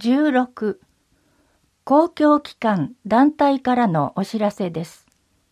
16、公共機関・団体からのお知らせです。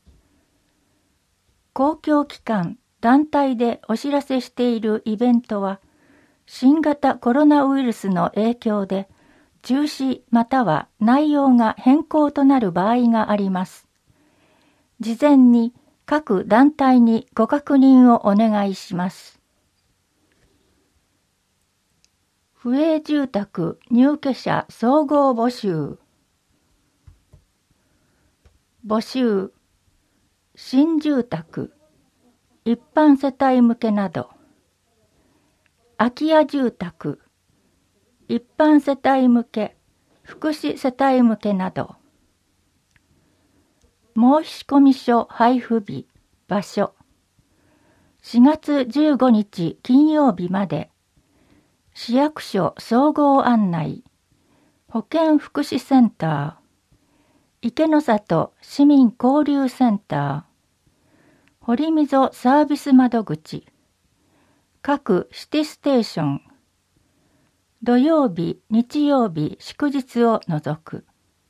公共機関・団体でお知らせしているイベントは、新型コロナウイルスの影響で中止または内容が変更となる場合があります。事前に各団体にご確認をお願いします。府営住宅入居者総合募集。募集、新住宅、一般世帯向けなど、空き家住宅、一般世帯向け、福祉世帯向けなど、申込書配布日、場所、4月15日金曜日まで、市役所総合案内、保健福祉センター、池の里市民交流センター、堀溝サービス窓口、各シティステーション、土曜日、日曜日、祝日を除く。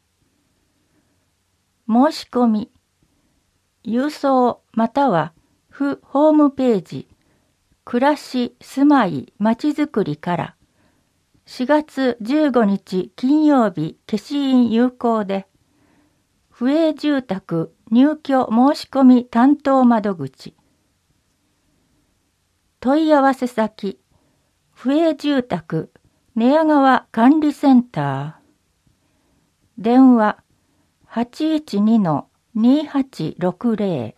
申し込み、郵送または府ホームページ、暮らし、住まい、まちづくりから4月15日金曜日消印有効で、府営住宅入居申し込み担当窓口。問い合わせ先、府営住宅寝屋川管理センター。電話 812-2860。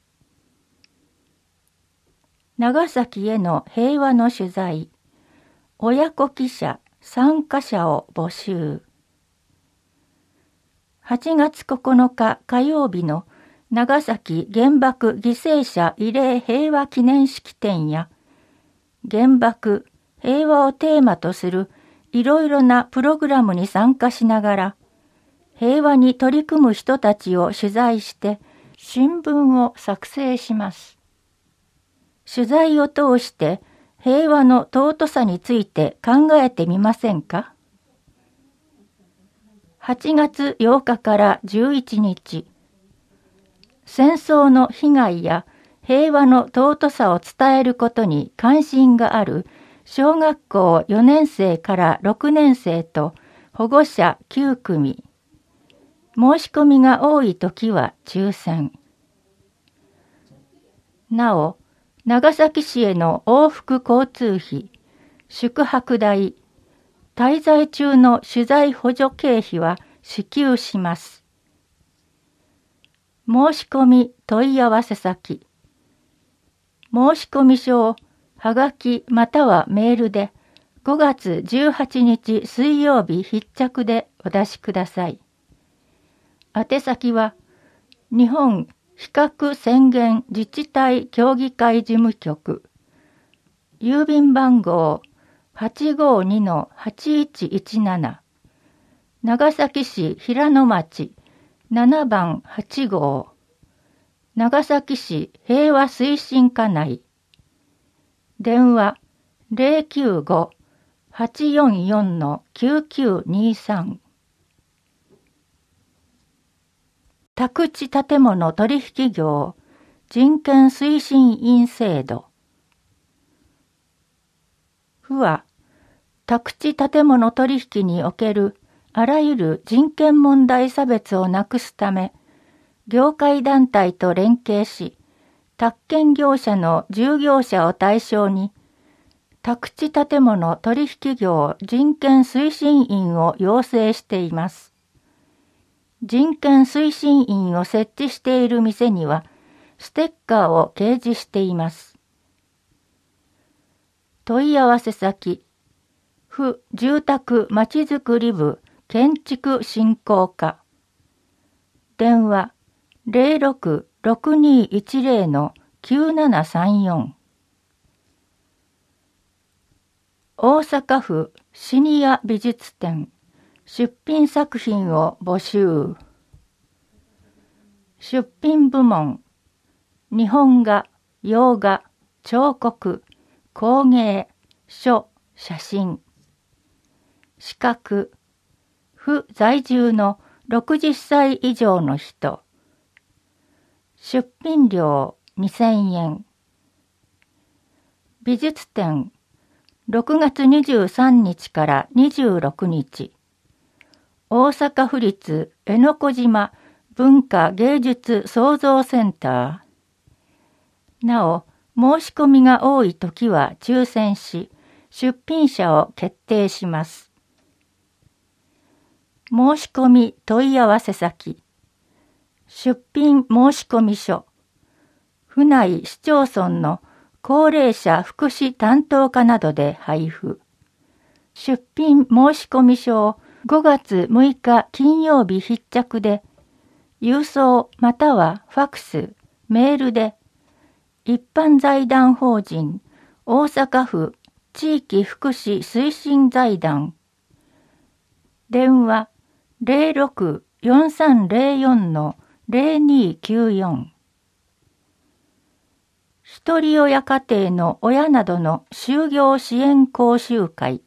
長崎への平和の取材、親子記者参加者を募集。8月9日火曜日の長崎原爆犠牲者慰霊平和記念式典や、原爆平和をテーマとするいろいろなプログラムに参加しながら、平和に取り組む人たちを取材して新聞を作成します。取材を通して平和の尊さについて考えてみませんか？8月8日から11日、戦争の被害や平和の尊さを伝えることに関心がある小学校4年生から6年生と保護者9組。申し込みが多いときは抽選。なお、長崎市への往復交通費、宿泊代、滞在中の取材補助経費は支給します。申し込み問い合わせ先。申込書をはがきまたはメールで5月18日水曜日必着でお出しください。宛先は日本非核宣言自治体協議会事務局、郵便番号 852-8117、長崎市平野町7番8号、長崎市平和推進課内、電話 095-844-9923。宅地建物取引業人権推進員制度。府は宅地建物取引におけるあらゆる人権問題差別をなくすため、業界団体と連携し、宅建業者の従業者を対象に、宅地建物取引業人権推進員を養成しています。人権推進員を設置している店には、ステッカーを掲示しています。問い合わせ先、府住宅まちづくり部建築振興課。電話06-6210-9734。大阪府シニア美術展出品作品を募集。出品部門、日本画、洋画、彫刻、工芸、書、写真。資格、 府在住の60歳以上の人。出品料2000円。美術展6月23日から26日。大阪府立江ノ小島文化芸術創造センター。なお、申し込みが多いときは抽選し、出品者を決定します。申し込み問い合わせ先。出品申込書。府内市町村の高齢者福祉担当課などで配布。出品申込書を5月6日金曜日必着で、郵送またはファクス、メールで、一般財団法人大阪府地域福祉推進財団。電話06-4304-0294。ひとり親家庭の親などの就業支援講習会。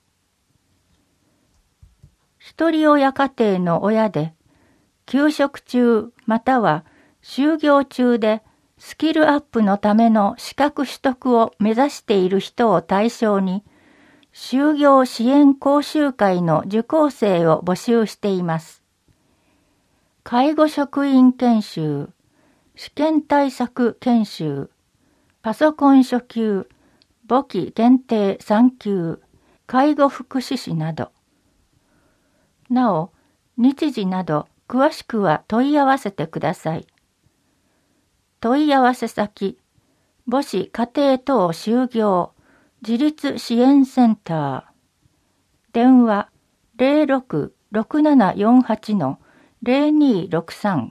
ひとり親家庭の親で、休職中または就業中でスキルアップのための資格取得を目指している人を対象に、就業支援講習会の受講生を募集しています。介護職員研修、試験対策研修、パソコン初級、簿記検定3級、介護福祉士など。なお、日時など詳しくは問い合わせてください。問い合わせ先、母子家庭等就業自立支援センター。電話06-6748-0263。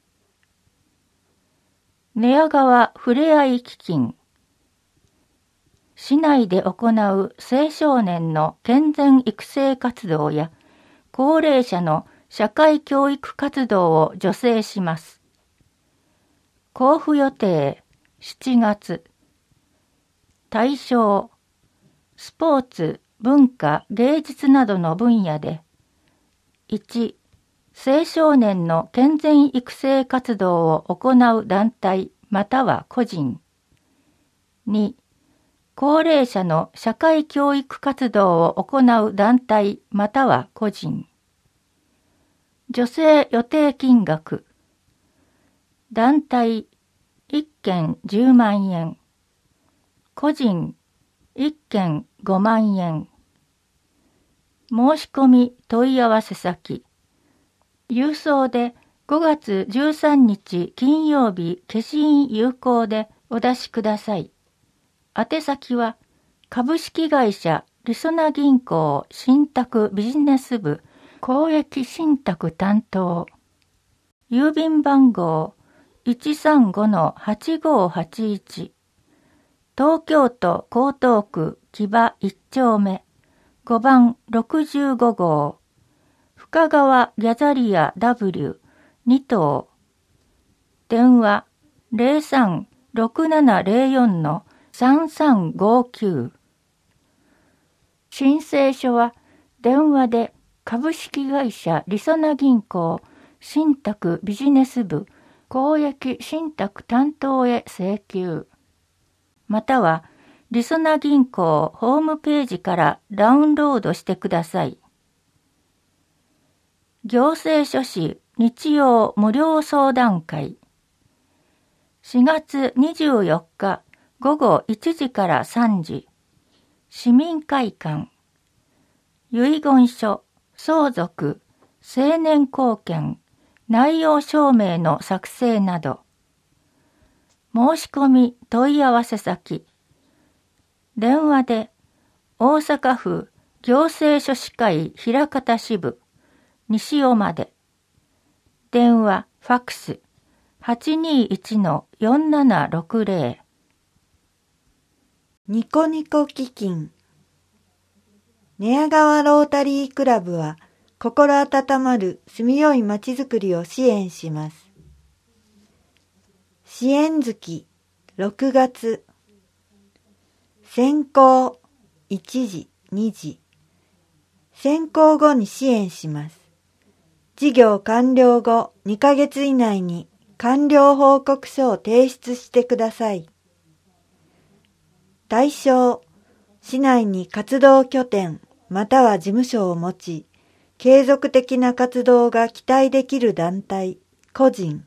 寝屋川ふれあい基金。市内で行う青少年の健全育成活動や高齢者の社会教育活動を助成します。交付予定7月。対象スポーツ、文化、芸術などの分野で1、青少年の健全育成活動を行う団体または個人。2、高齢者の社会教育活動を行う団体または個人。助成予定金額。団体1件10万円。個人1件5万円。申し込み問い合わせ先。郵送で5月13日金曜日消印有効でお出しください。宛先は株式会社りそな銀行信託ビジネス部公益信託担当。郵便番号135-8581。東京都江東区木場1丁目5番65号。深川ギャザリア W2 棟。電話03-6704-3359。申請書は電話で株式会社りそな銀行信託ビジネス部公益信託担当へ請求。またはりそな銀行ホームページからダウンロードしてください。行政書士日曜無料相談会。4月24日午後1時から3時。市民会館。遺言書、相続、成年後見、内容証明の作成など。申し込み問い合わせ先。電話で大阪府行政書士会枚方支部西尾まで。電話、ファクス 821-4760。 ニコニコ基金。寝屋川ロータリークラブは心温まる住みよいまちづくりを支援します。支援月6月。選考1時、2時。選考後に支援します。 事業完了後2ヶ月以内に完了報告書を提出してください。対象、市内に活動拠点または事務所を持ち、継続的な活動が期待できる団体、個人。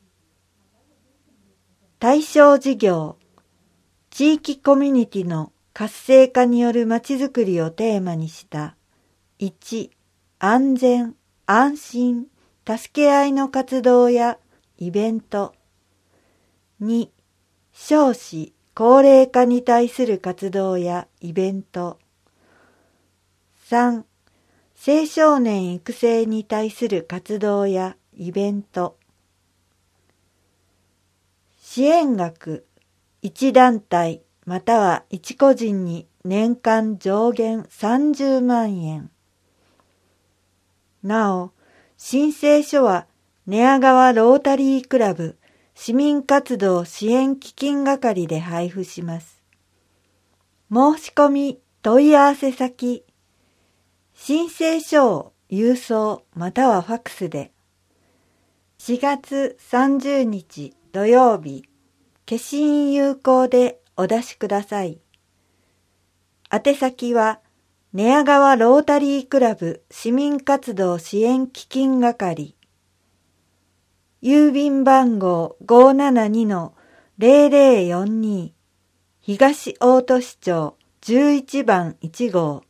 対象事業、地域コミュニティの活性化によるまちづくりをテーマにした1、安全、安心、助け合いの活動やイベント。2、少子、高齢化に対する活動やイベント。3、青少年育成に対する活動やイベント。支援額、1団体または1個人に年間上限30万円。なお、申請書は寝屋川ロータリークラブ市民活動支援基金係で配布します。申し込み問い合わせ先、申請書を郵送またはファクスで、4月30日土曜日、消印有効でお出しください。宛先は、寝屋川ロータリークラブ市民活動支援基金係。郵便番号 572-0042 東大都市町11番1号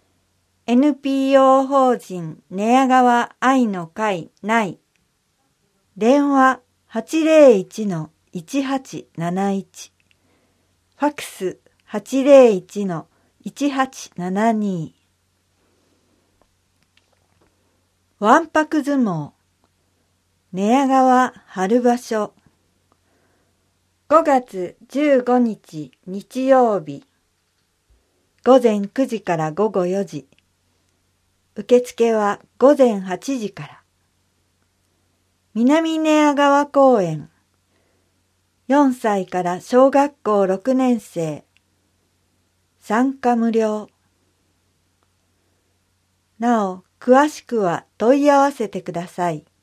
NPO 法人寝屋川愛の会内。電話 801-1871 ファクス 801-1872。わんぱく相撲寝屋川春場所5月15日日曜日午前9時から午後4時。受付は午前8時から。南寝屋川公園。4歳から小学校6年生。参加無料。なお、詳しくは問い合わせてください。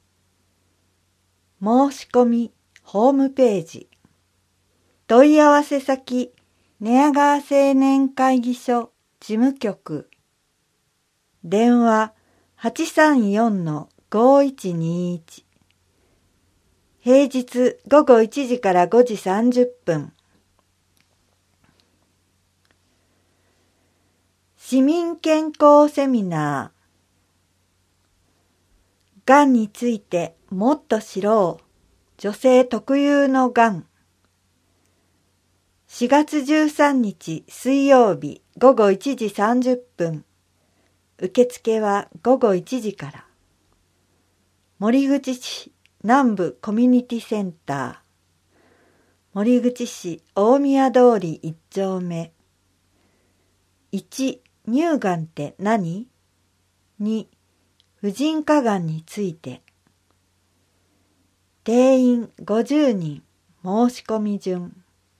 申し込み、ホームページ。問い合わせ先、寝屋川青年会議所事務局。電話 834-5121。平日午後1時から5時30分。市民健康セミナー。がんについてもっと知ろう。女性特有のがん。4月13日水曜日午後1時30分。受付は午後1時から。守口市南部コミュニティセンター。守口市大宮通り1丁目。1、乳がんって何？ 2、婦人科がんについて。定員50人、申し込み順。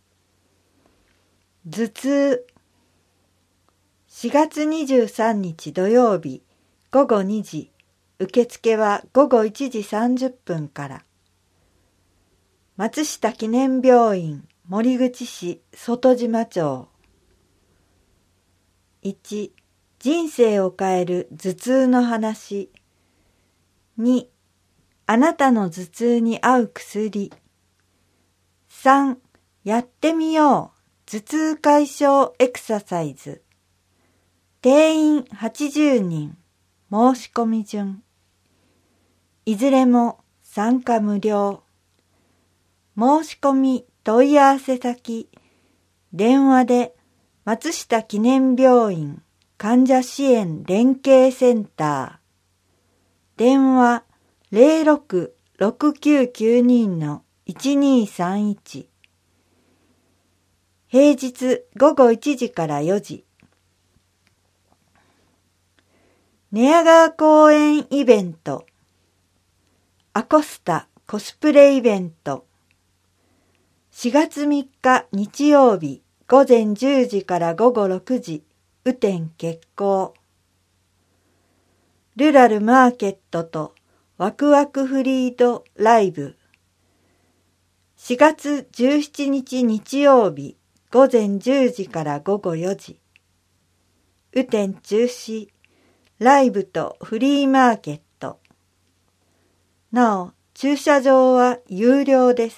頭痛。4月23日土曜日午後2時。受付は午後1時30分から。松下記念病院守口市外島町。1、人生を変える頭痛の話。2、あなたの頭痛に合う薬。3、やってみよう頭痛解消エクササイズ。定員80人、申し込み順。いずれも参加無料。申し込み問い合わせ先、電話で松下記念病院患者支援連携センター。電話06-6992-1231。平日午後1時から4時。寝屋川公園イベント。アコスタコスプレイベント。4月3日日曜日午前10時から午後6時。雨天決行。 ルラルマーケットとワクワクフリードライブ。4月17日日曜日午前10時から午後4時。雨天中止、ライブとフリーマーケット。なお、駐車場は有料です。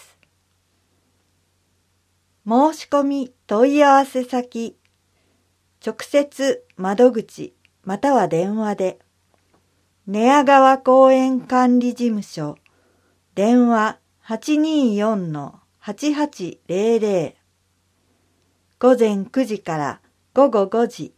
申し込み問い合わせ先、直接窓口または電話で、寝屋川公園管理事務所、電話824-8800、午前9時から午後5時。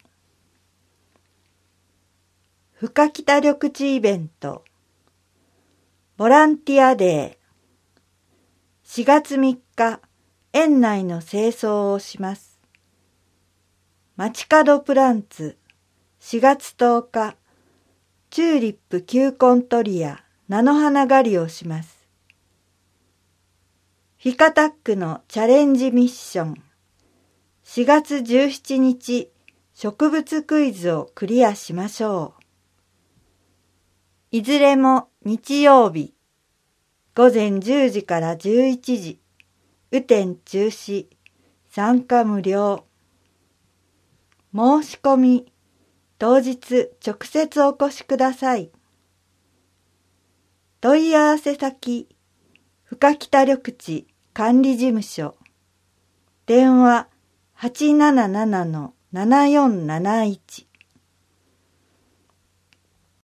深北緑地イベント、ボランティアデー、4月3日、園内の清掃をします。街角プランツ、4月10日、チューリップ球根取りや菜の花狩りをします。フィカタックのチャレンジミッション、4月17日、植物クイズをクリアしましょう。いずれも日曜日、午前10時から11時、雨天中止、参加無料。申し込み、当日直接お越しください。問い合わせ先、深北緑地管理事務所、電話877-7471